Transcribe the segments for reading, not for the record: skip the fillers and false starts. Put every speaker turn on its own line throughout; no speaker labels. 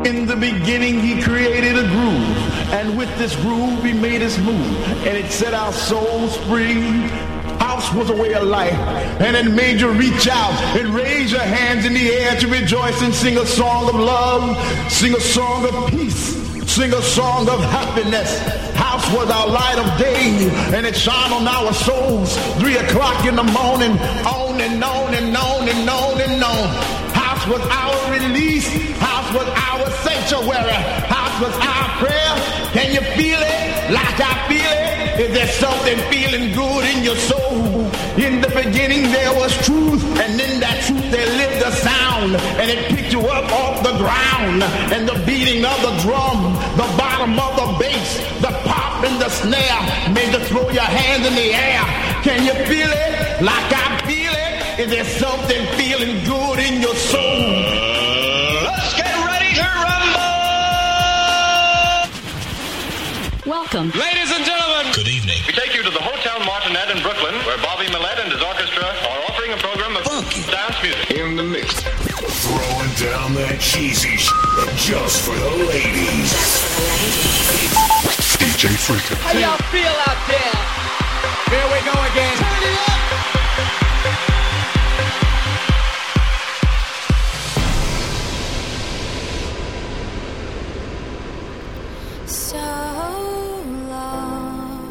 In the beginning he created a groove, and with this groove he made us move, and it set our souls free. House was a way of life, and it made you reach out and raise your hands in the air to rejoice and sing a song of love, sing a song of peace, sing a song of happiness. House was our light of day, and it shone on our souls. 3 o'clock in the morning, on and on and on and on and on. House was our release. House was our sanctuary. House was our prayer. Can you feel it like I feel it? Is there something feeling good in your soul? In the beginning there was truth, and in that truth there lived a sound, and it picked you up off the ground, and the beating of the drum, the bottom of the bass, the pop and the snare made you throw your hands in the air. Can you feel it like I feel it? Is there something feeling good in your soul?
Let's get ready to rumble!
Welcome.
Ladies and gentlemen.
Good evening.
We take you to the Hotel Martinet in Brooklyn, where Bobby Millett and his orchestra are offering a program of funky dance music.
In the mix.
Throwing down that cheesy shit just for the ladies. DJ Freaker.
How y'all feel out there? Here we go again. Turn it up!
So long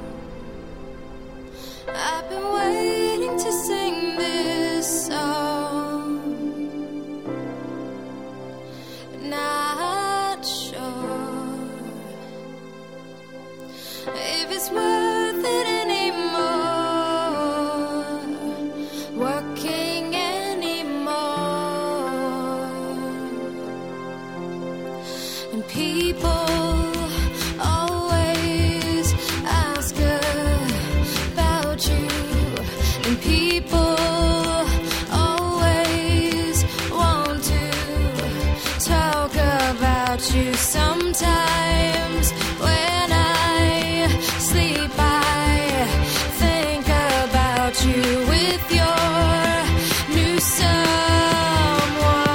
I've been waiting to sing this song, not sure if it's worth it anymore, working anymore, and people always ask about you, and people always want to talk about you. Sometimes when I sleep I think about you with your new someone.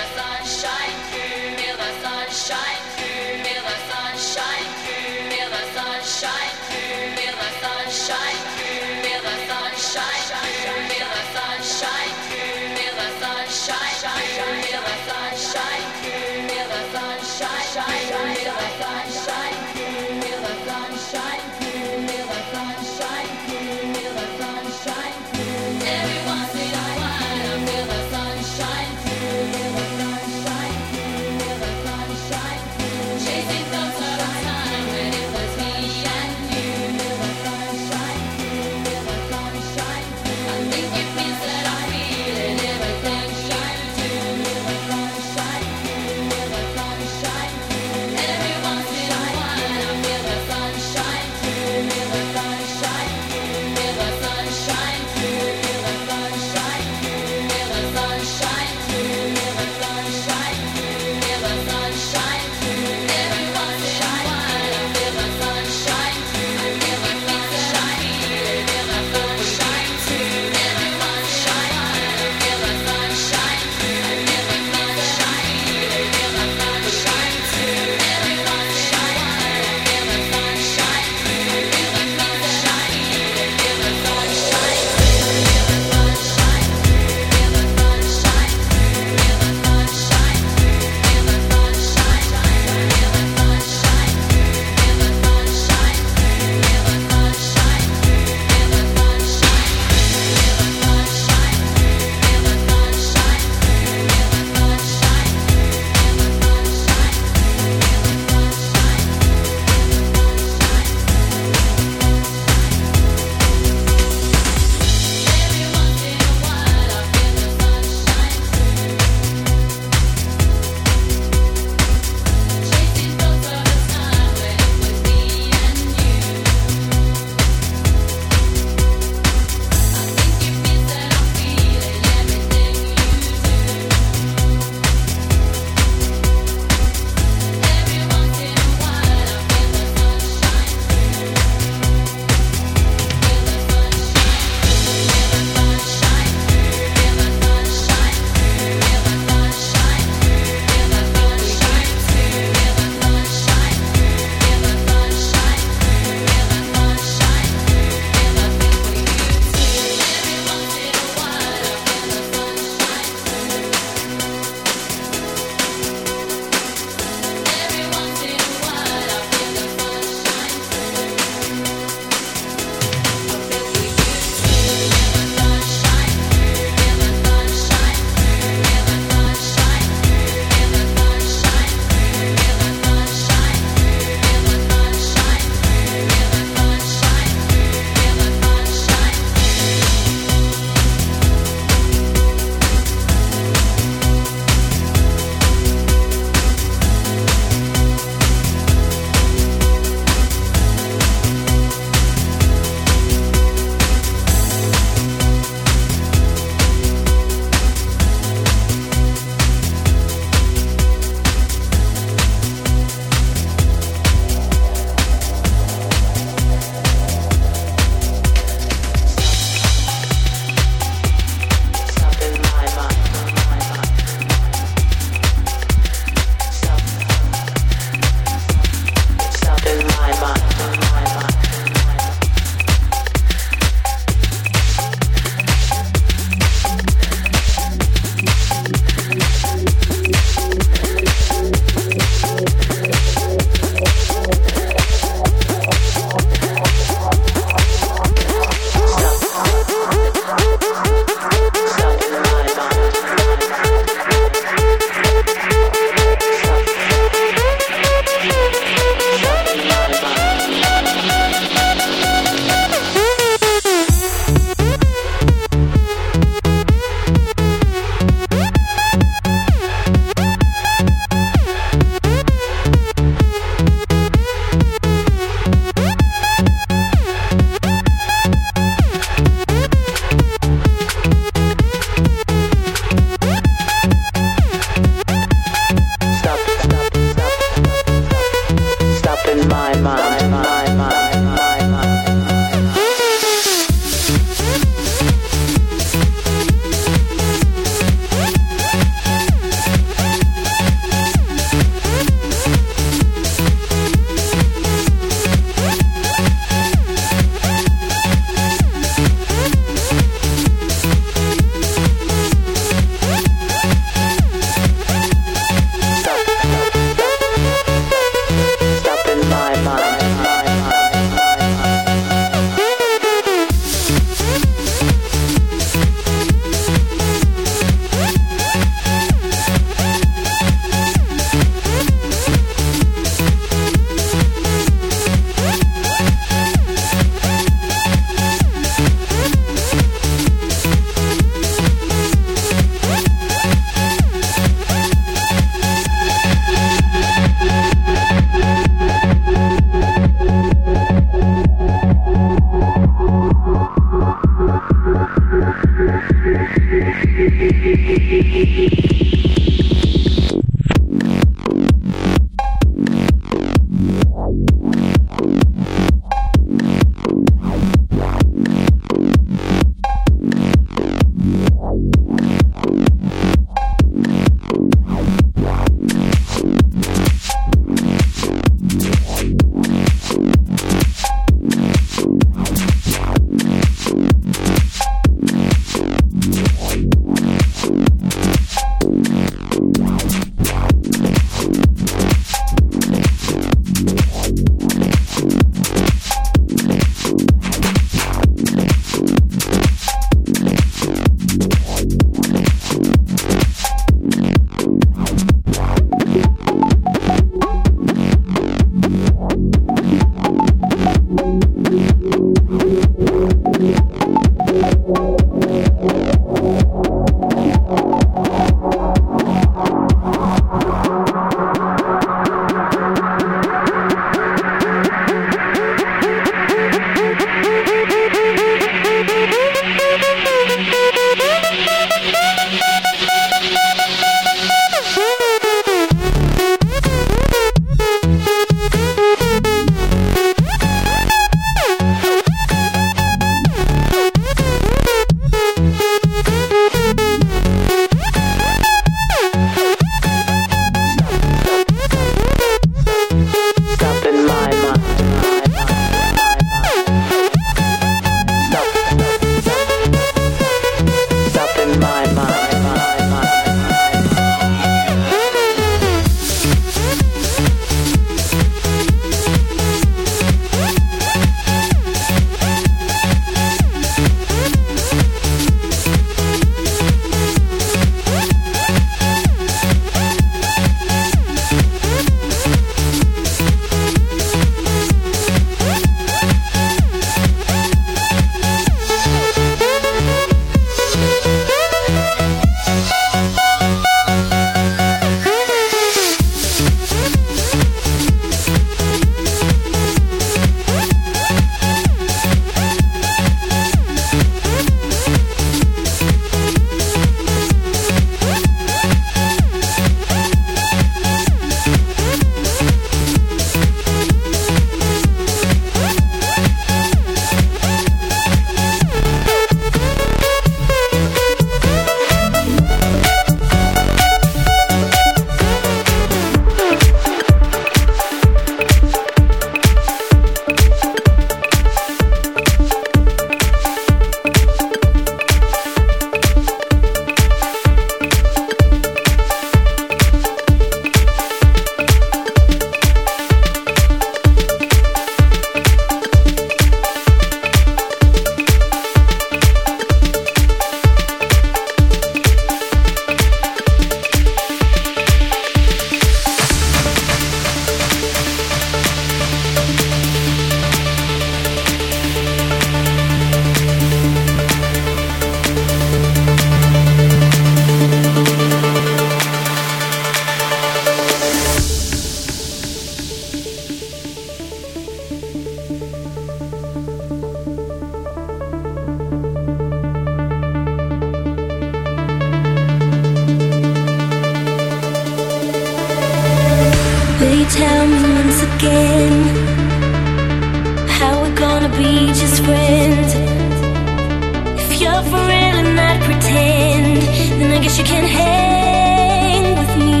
tell me once again how we're gonna be just friends? If you're for real and not pretend, then I guess you can hang with me.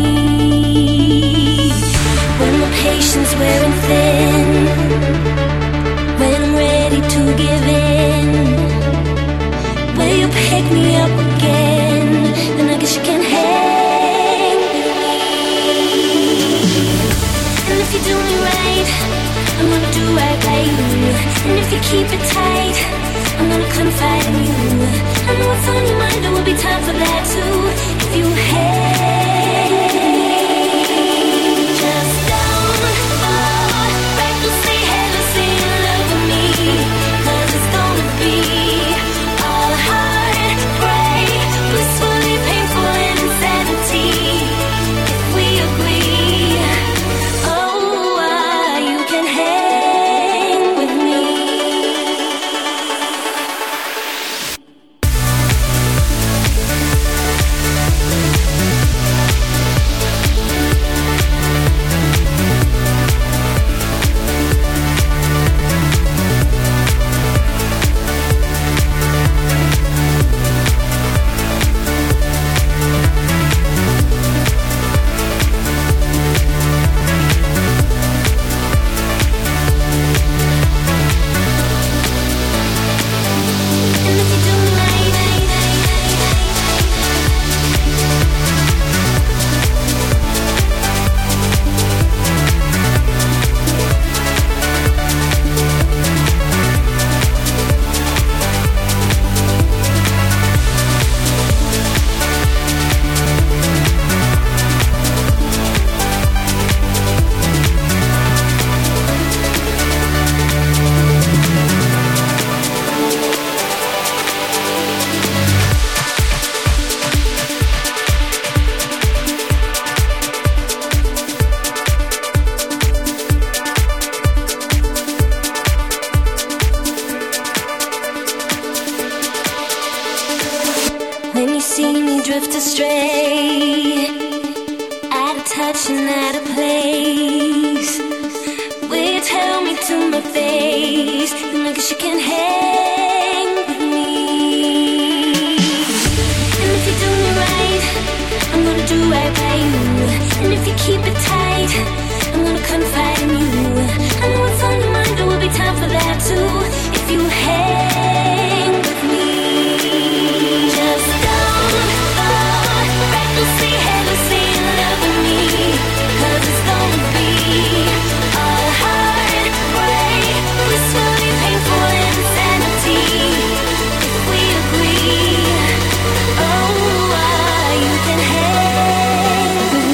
When the patience wearing thin, when I'm ready to give in, will you pick me up again? Then I guess you can hang with me. And if you do me right, I'm gonna do right by you. And if you keep it tight, I'm gonna confide in you. I know what's on your mind, there will be time for that too. If you hang with me, just don't fall recklessly, headlessly in love with me. 'Cause it's gonna be all heartbreak, blissfully painful and insanity. If we agree, oh, you can hang with me. And if you do me right, when you see me drift astray, out of touch and out of place, will you tell me to my face? Then I guess you can hang with me. And if you do me right, I'm gonna do right by you. And if you keep it tight, I'm gonna confide in you. I know what's on your mind, there will be time for that too. If you hang with me, just don't fall recklessly, headlessly in love with me. 'Cause it's gonna be all heartbreak, blissfully painful insanity. If we agree, oh, you can hang with me.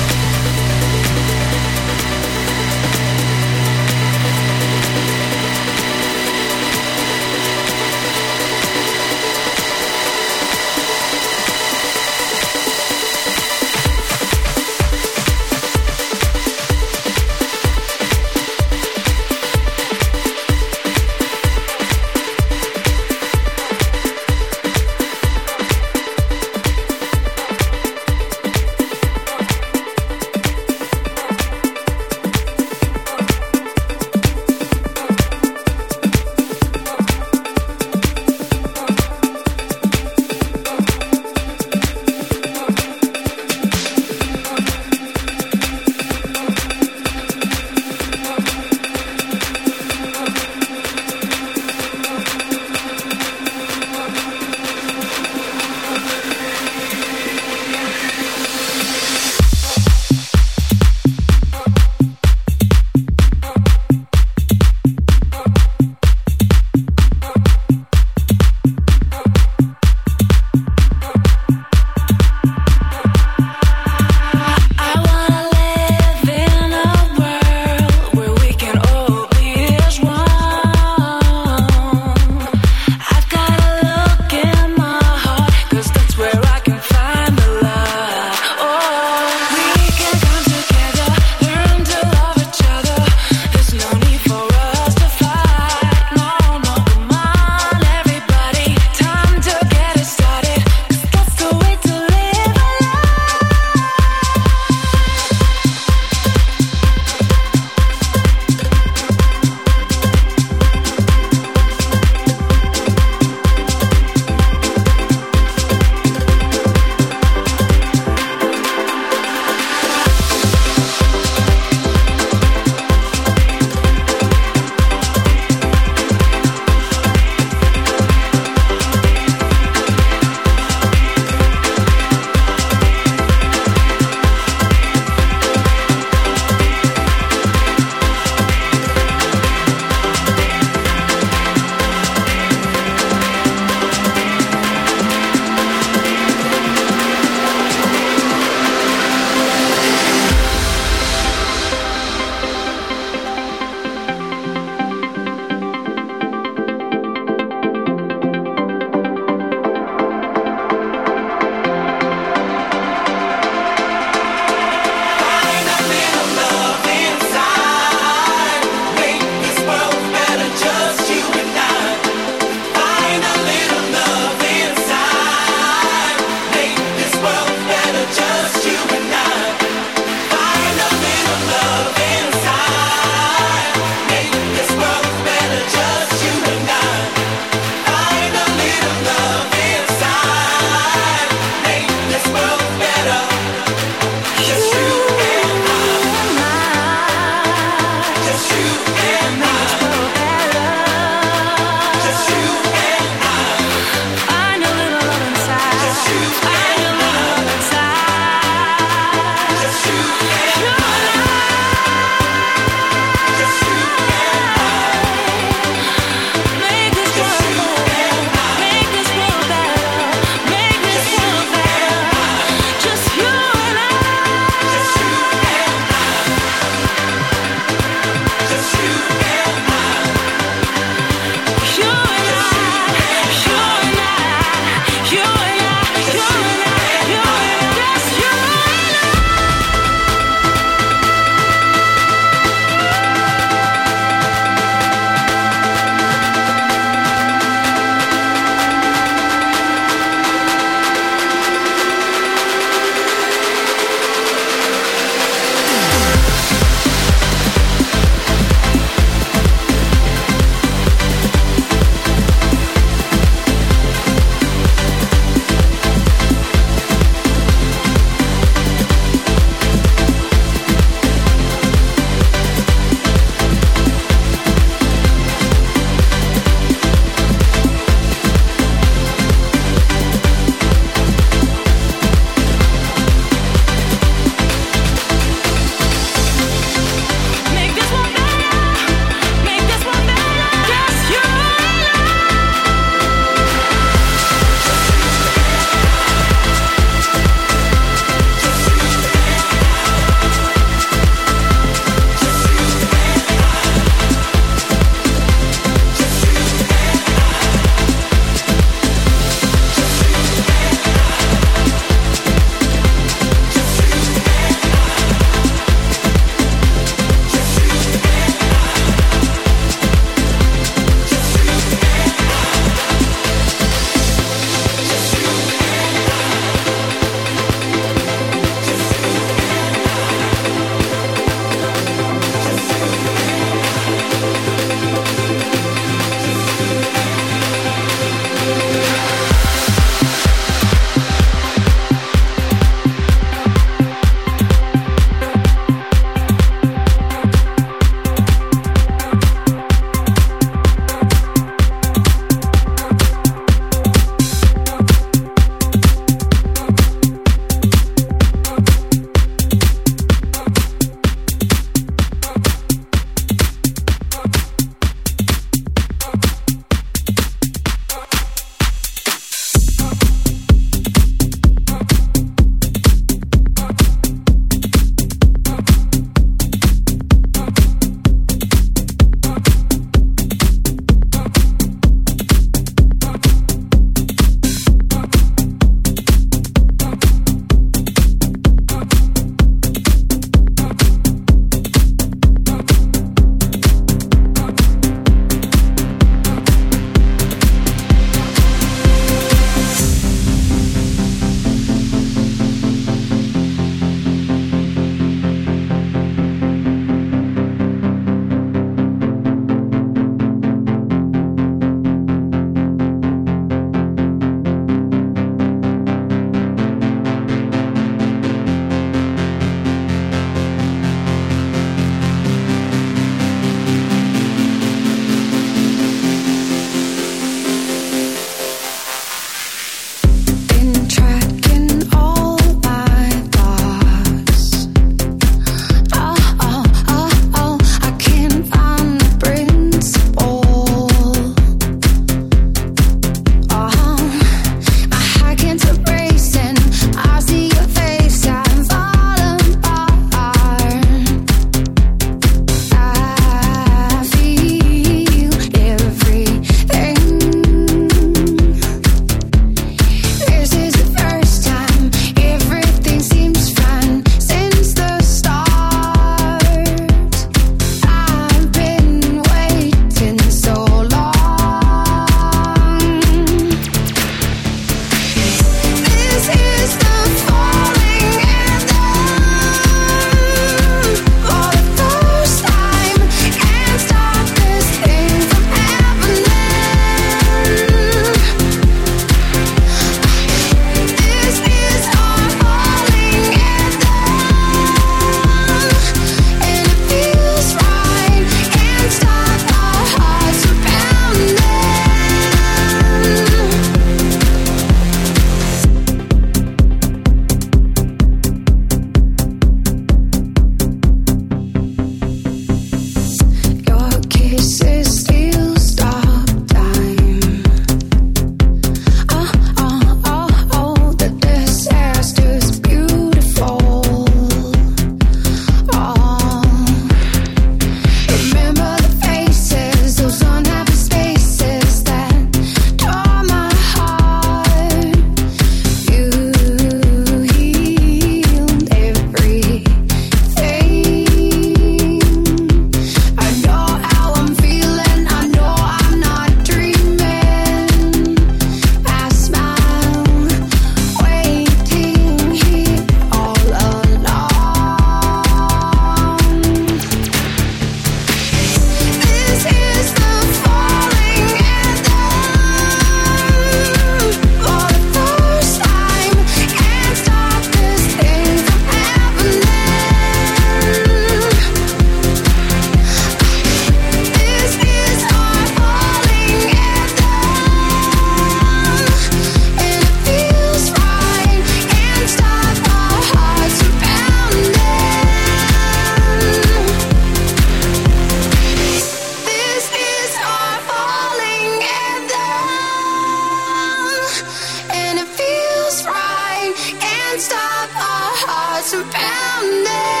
hearts are pounding.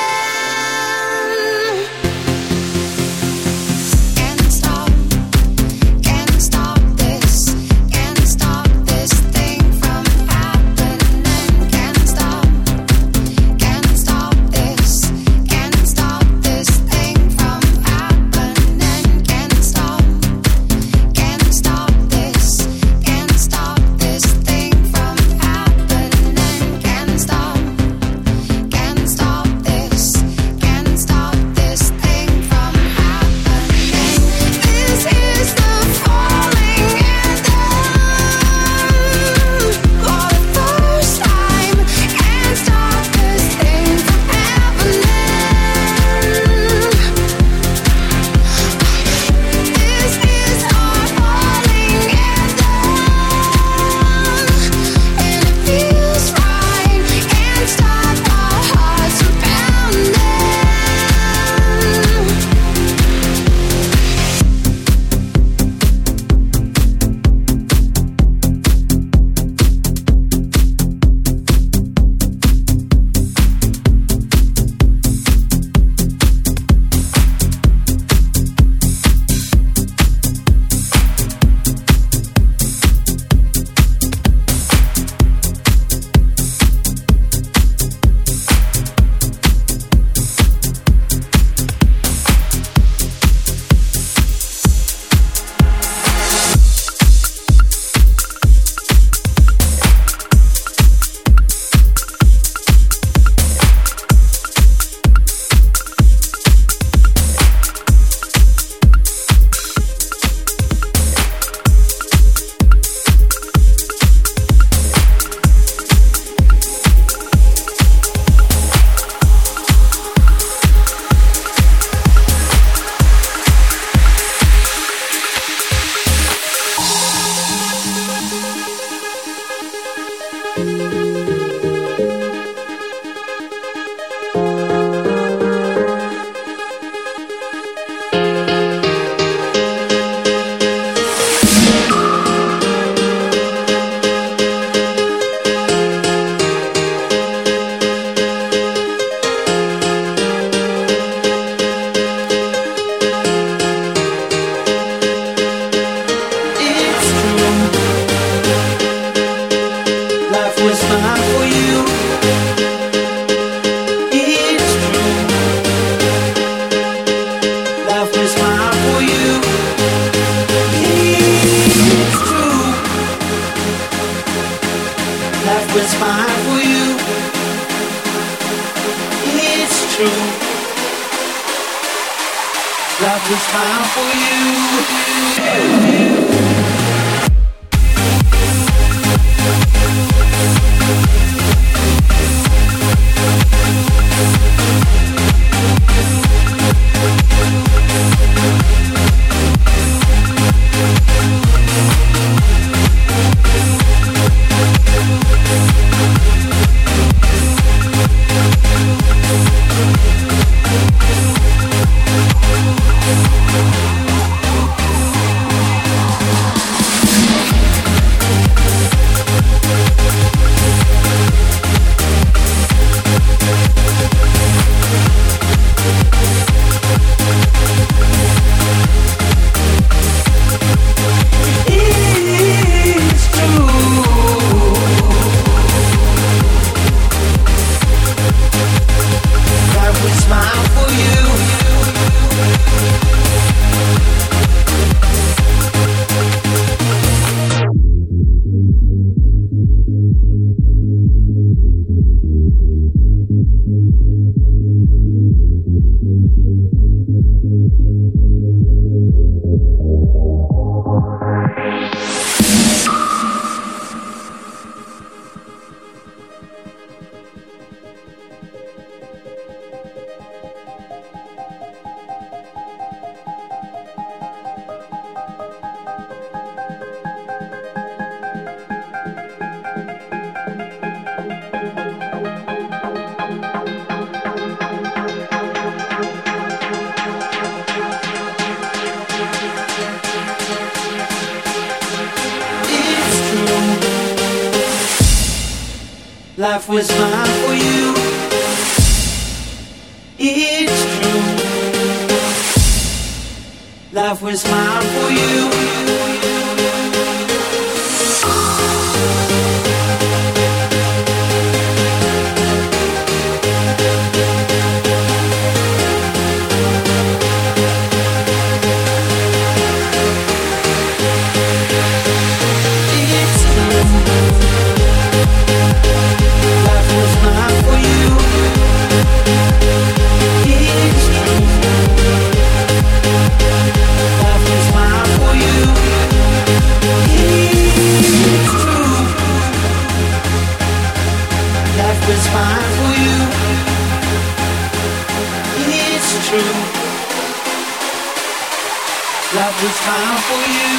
Life was fine for you. It's true. Life was mine for you. Life was fine for you.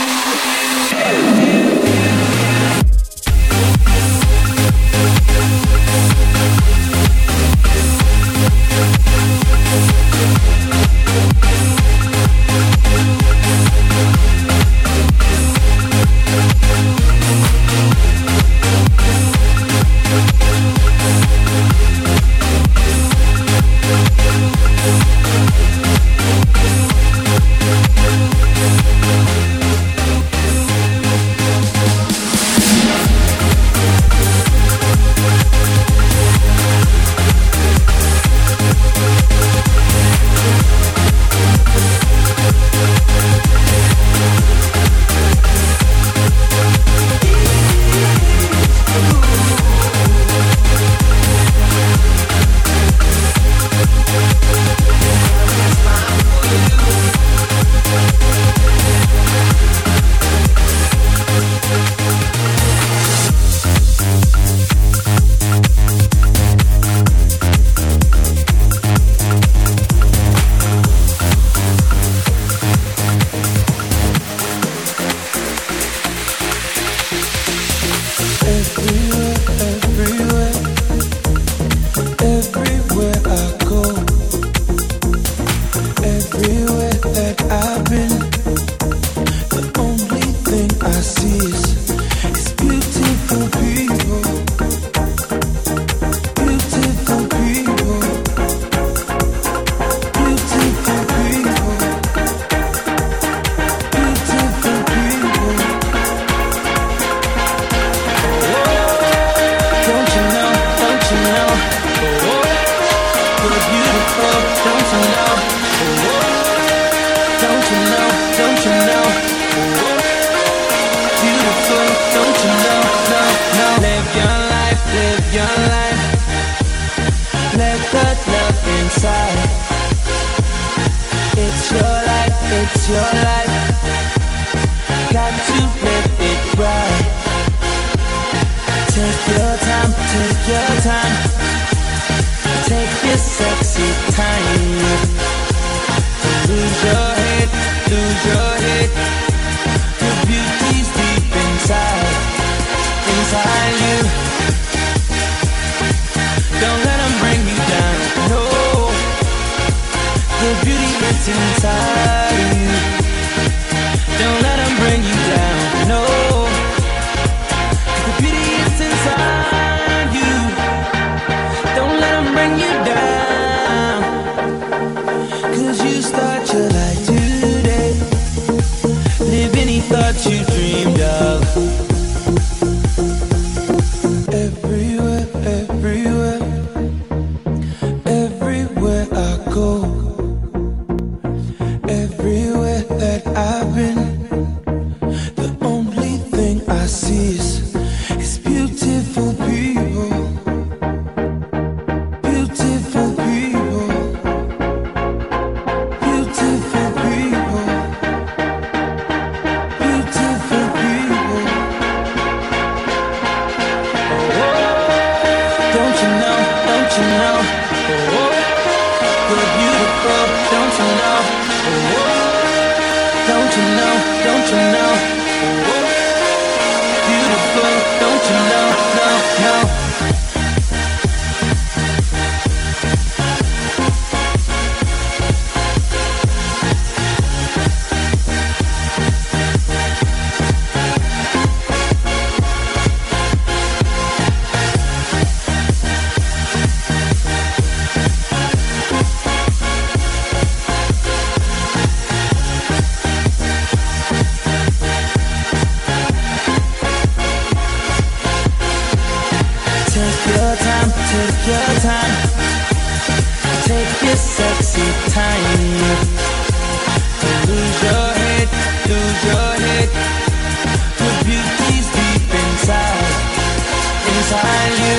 take your time. Take your sexy time. Lose your head, lose your head. Your beauty's deep inside, inside you.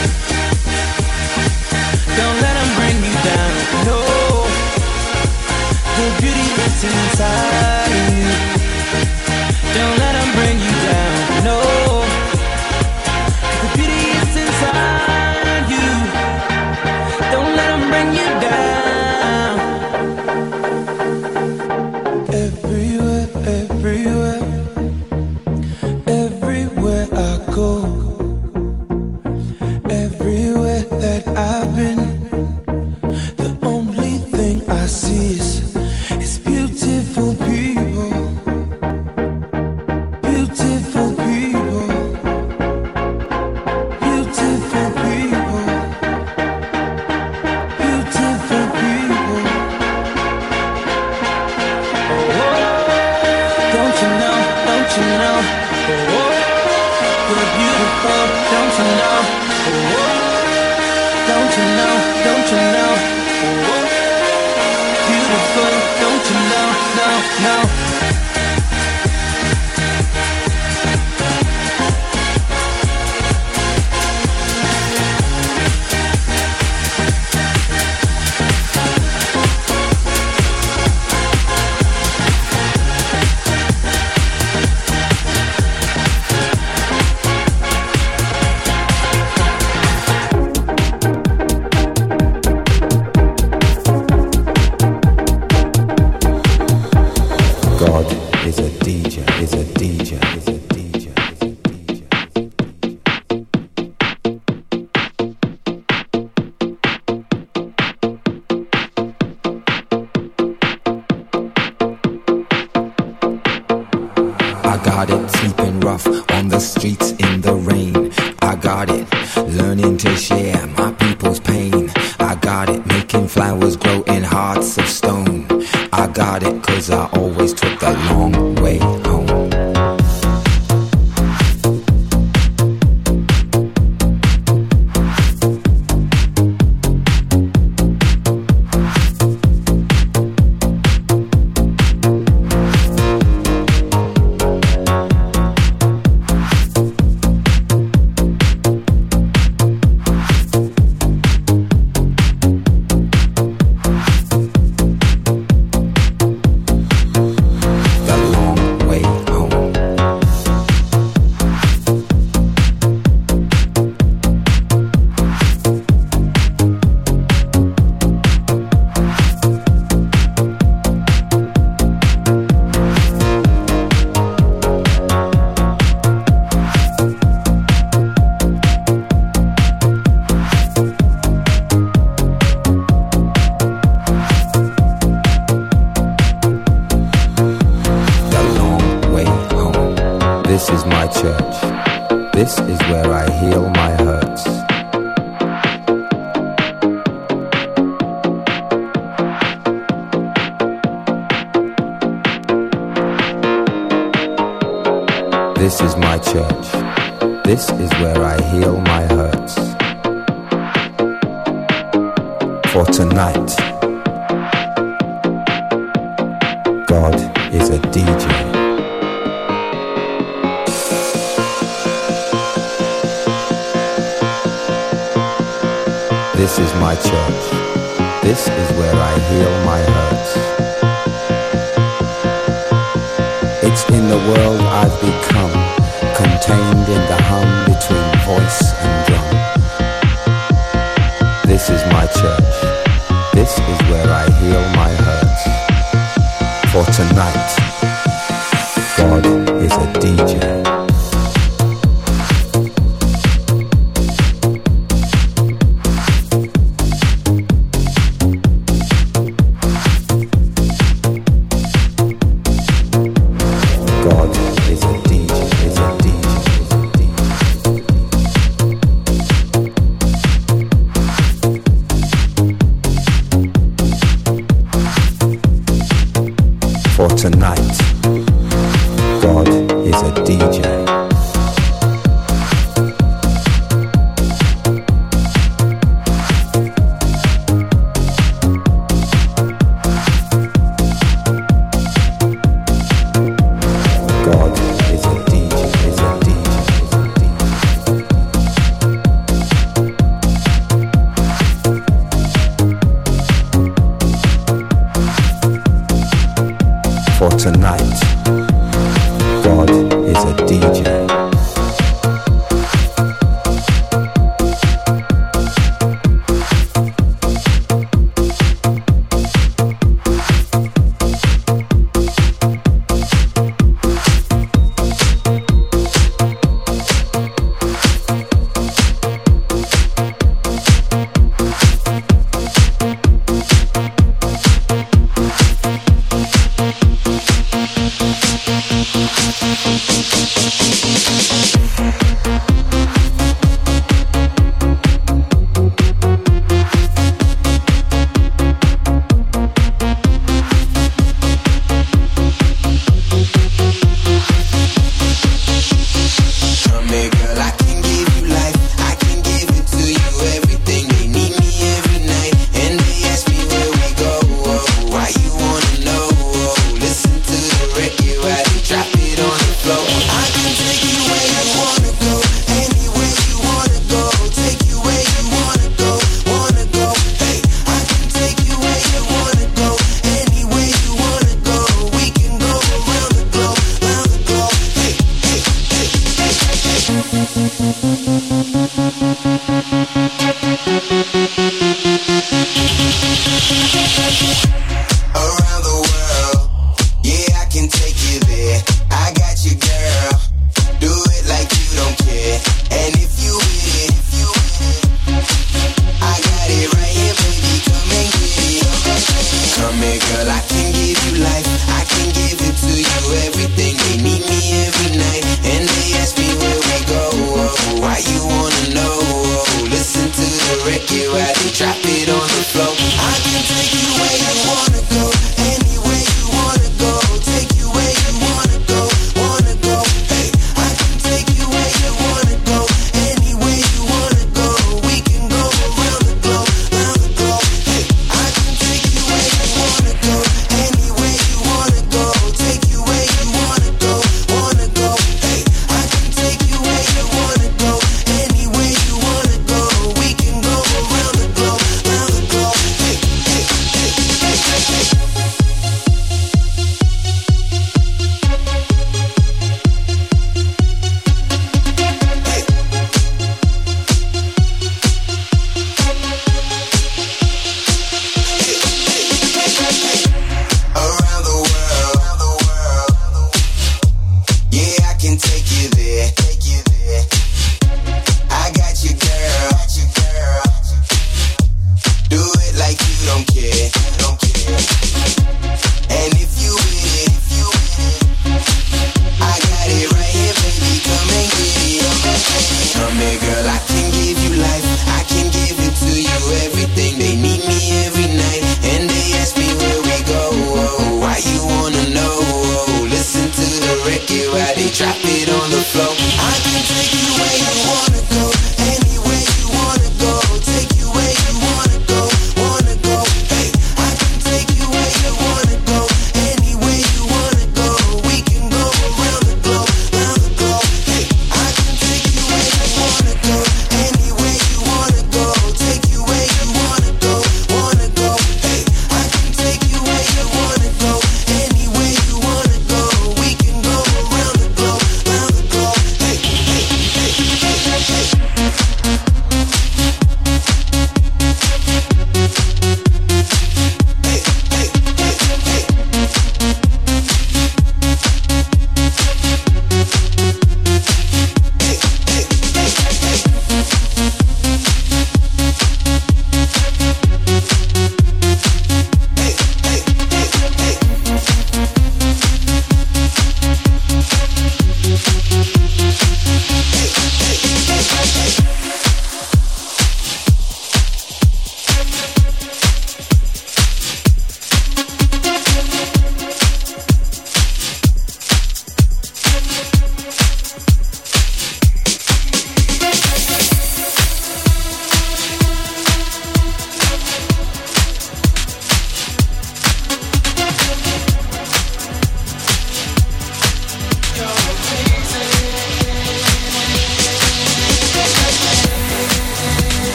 Don't let them bring you down, no. The beauty is inside you. Don't let them bring you down, no. The beauty is inside you. Don't let them bring you down. Everywhere, everywhere, everywhere I go, everywhere that I've been, the only thing I see is beautiful people. Beautiful people. Beautiful people. Beautiful people. Don't you know, don't you know, you're beautiful, don't you know, don't you know, don't you know, beautiful, don't you know, no, no.
God is a DJ, is a DJ, is a DJ, is a DJ. I got it, sleeping rough on the streets in the rain. I got it, learning to share my people's pain. I got it, making flowers grow in hearts of stone. I got it, 'cause I always took the long way home. This is my church. This is where I heal my hurts. This is my church. This is where I heal my hurts. For tonight, God is a DJ. This is my church. This is where I heal my hurts. It's in the world I've become, contained in the hum between voice and drum. This is my church. This is where I heal my hurts. For tonight, God is a DJ. Tonight, God is a DJ. tonight. God is a DJ.
You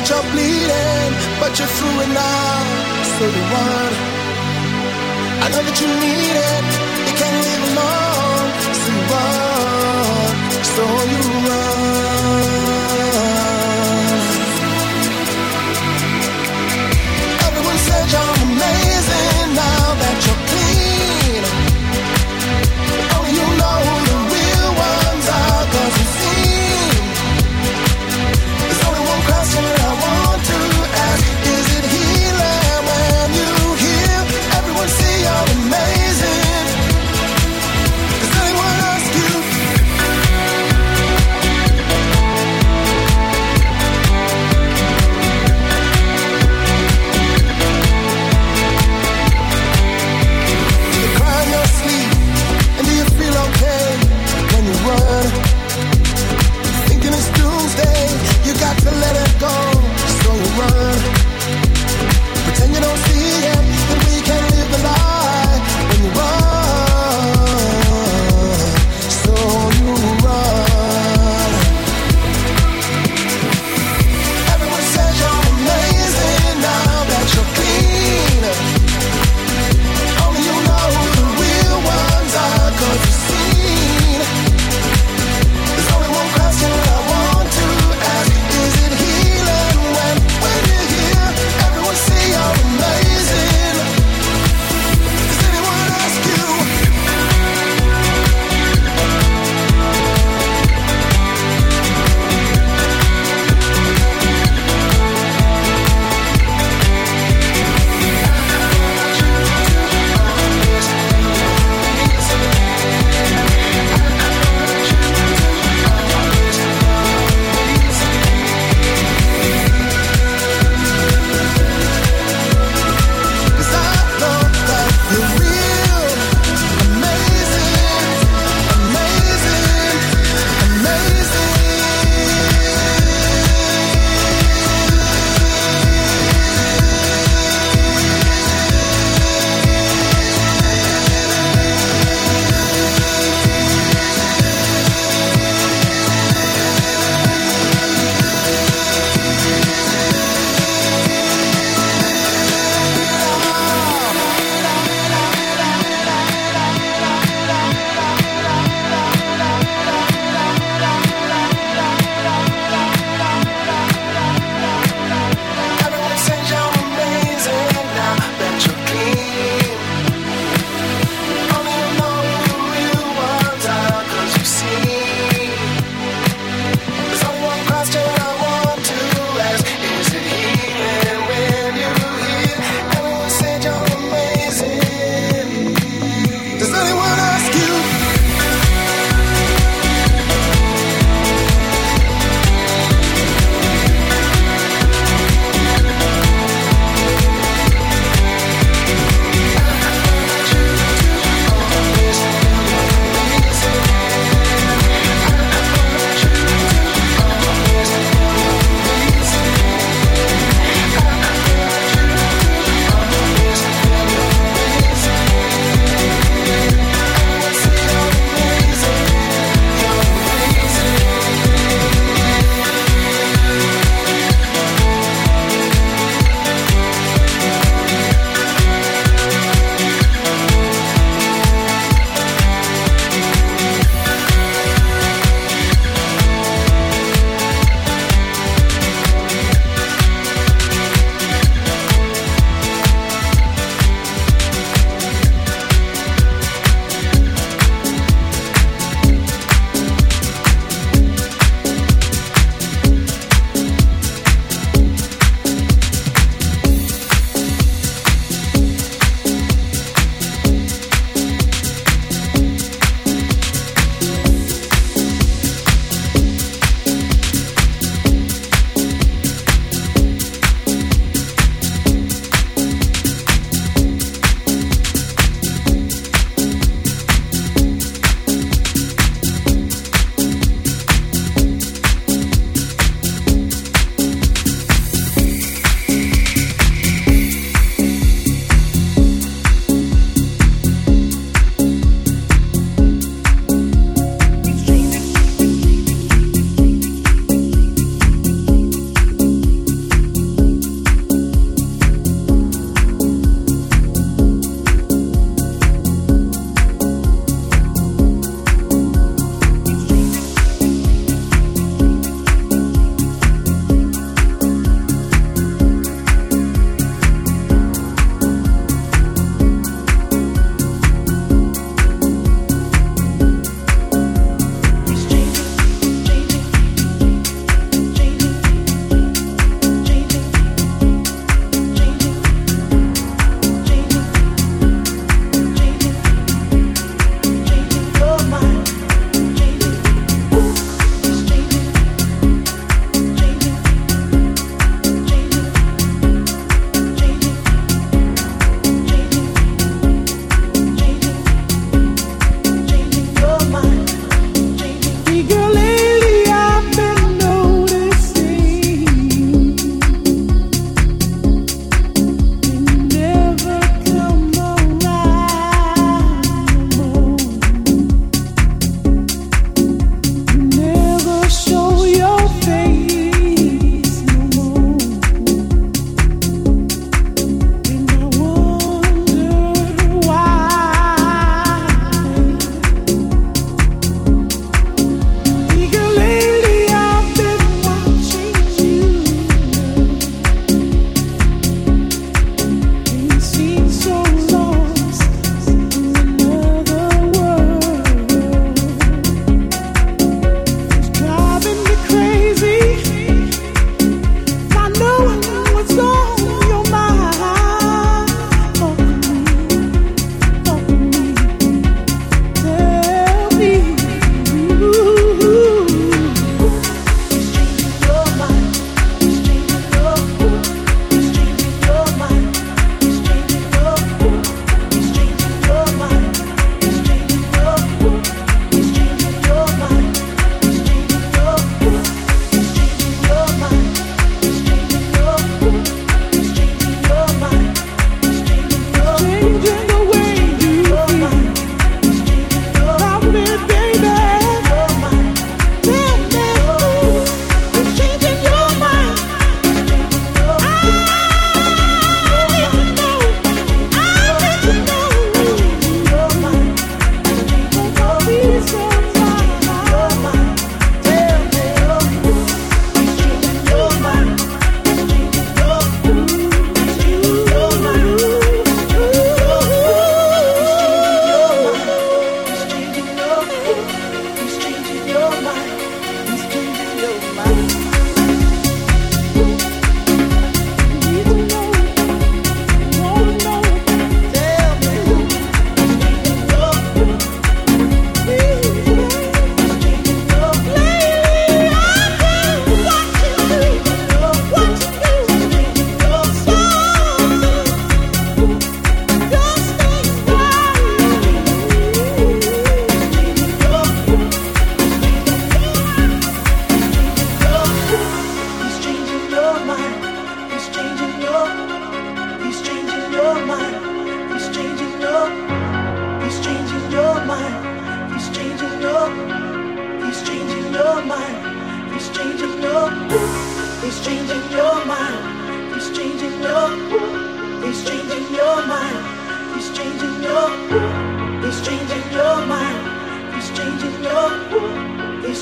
that you're bleeding, but you're through it now. So you run. I know that you need it. You can't leave alone. So you run. So you run. Everyone says you're amazing now that you're clean. Only you know who the real ones are, 'cause you seem. There's only one question I want to ask. Is it healing when you hear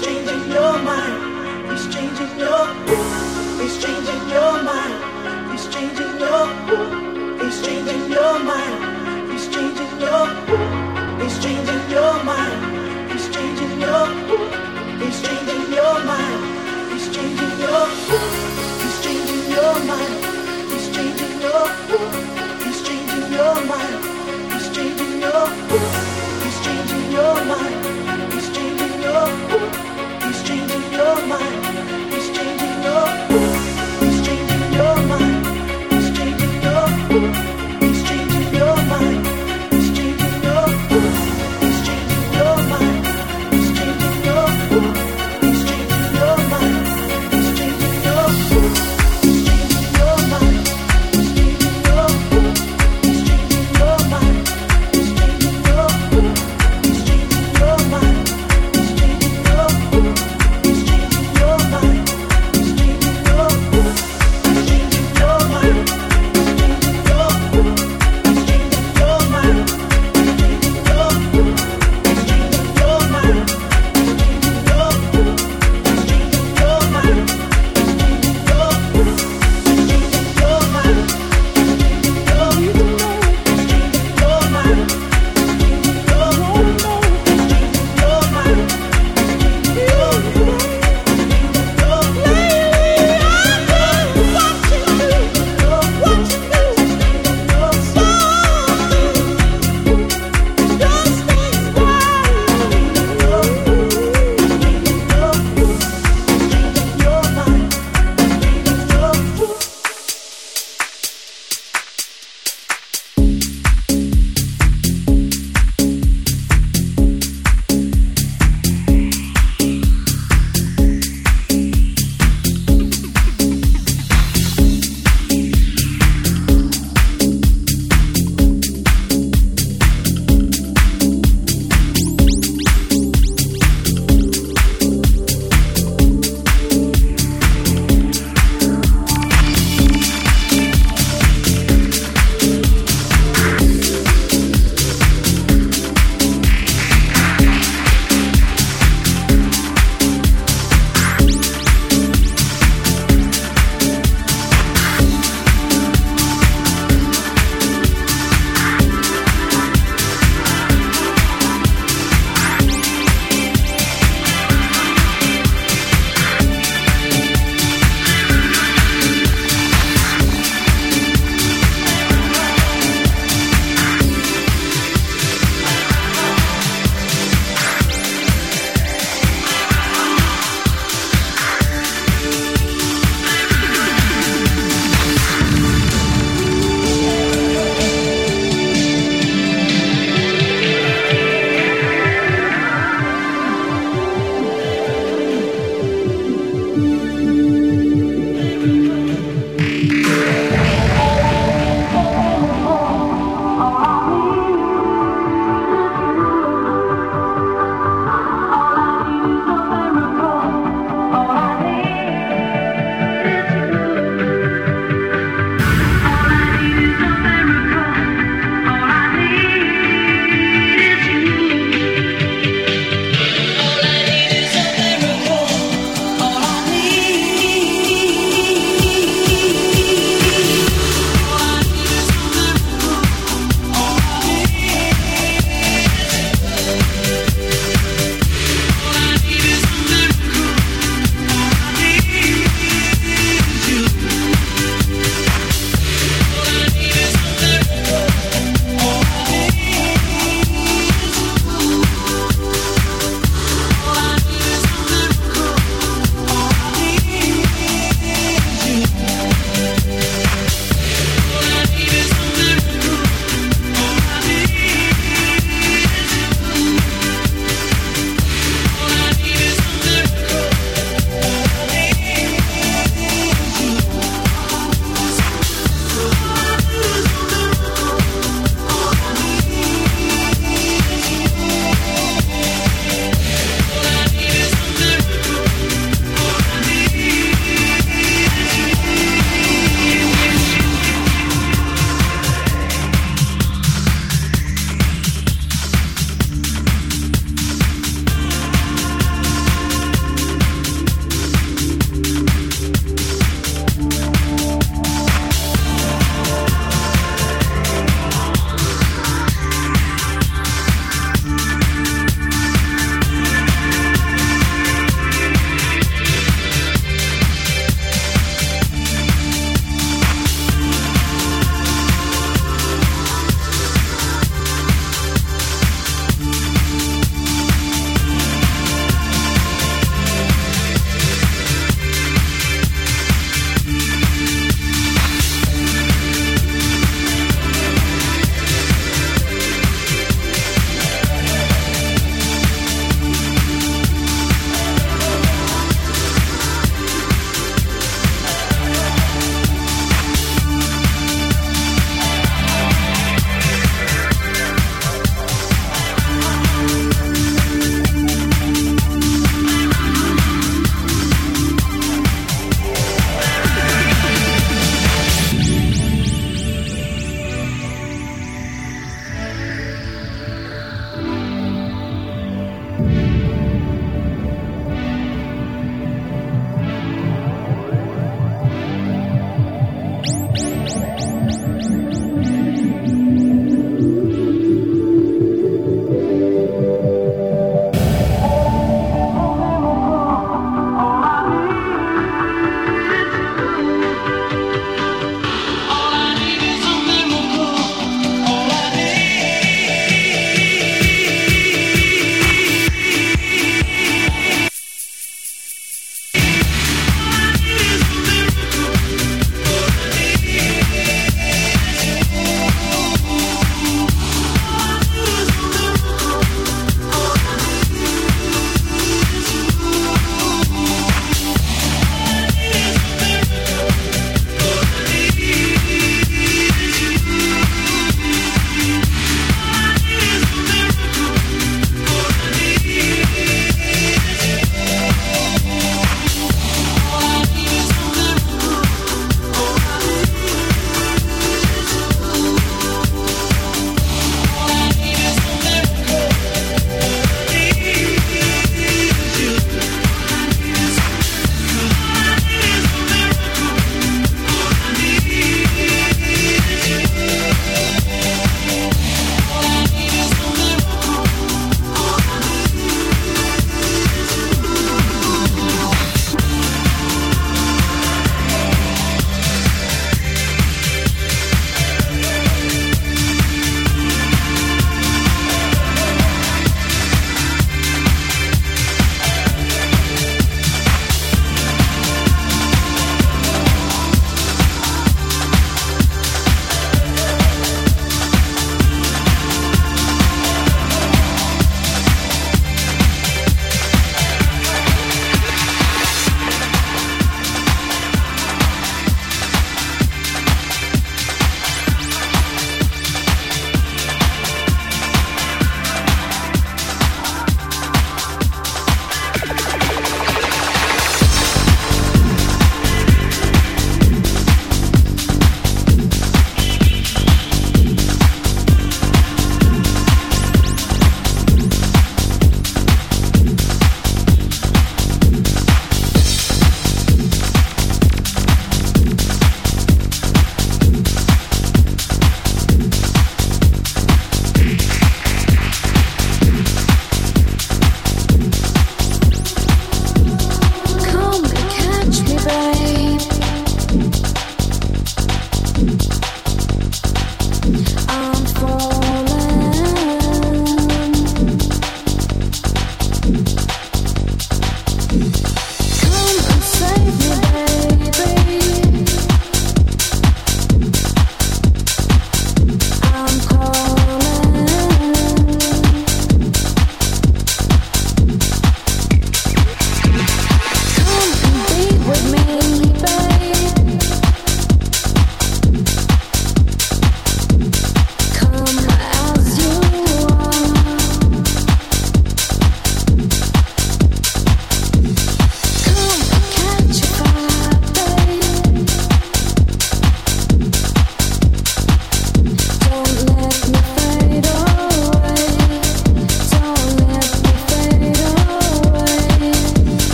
changing your mind. He's changing your. He's changing your mind. He's changing your. He's changing your mind. He's changing your. He's changing your mind. He's changing your. He's changing your mind. He's changing your. He's changing your mind. He's changing your. He's changing your mind. He's changing your. He's changing your mind. He's changing your. He's changing your mind. He's changing your. He's changing your mind. He's changing your. He's changing your mind.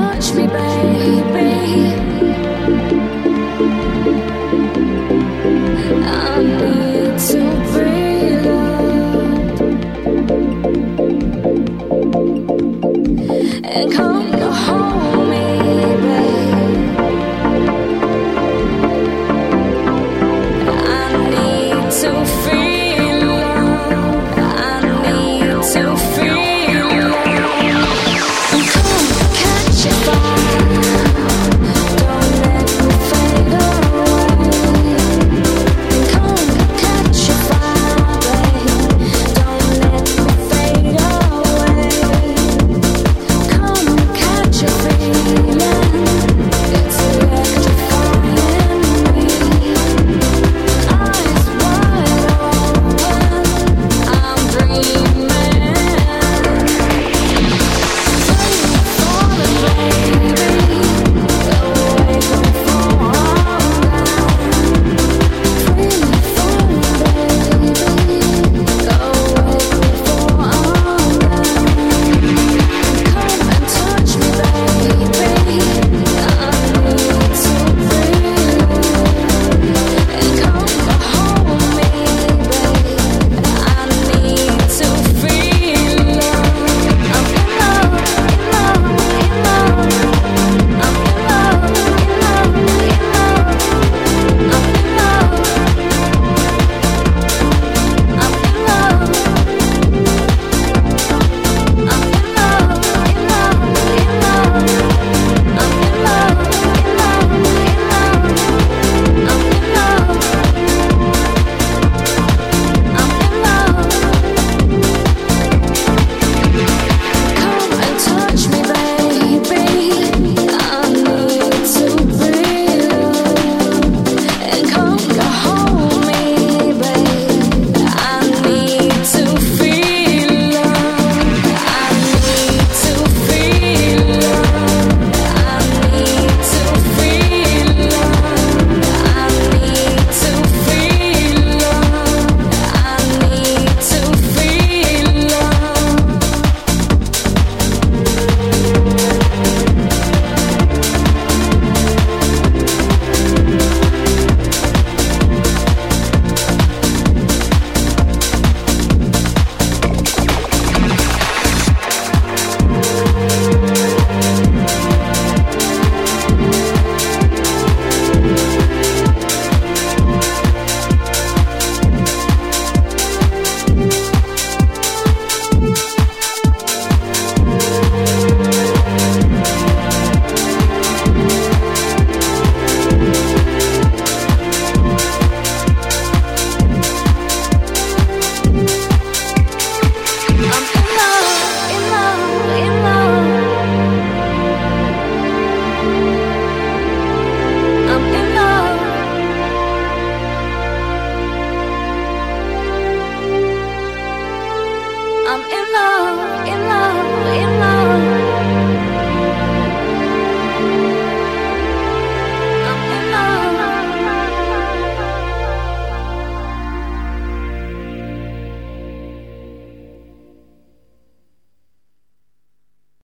touch me, baby.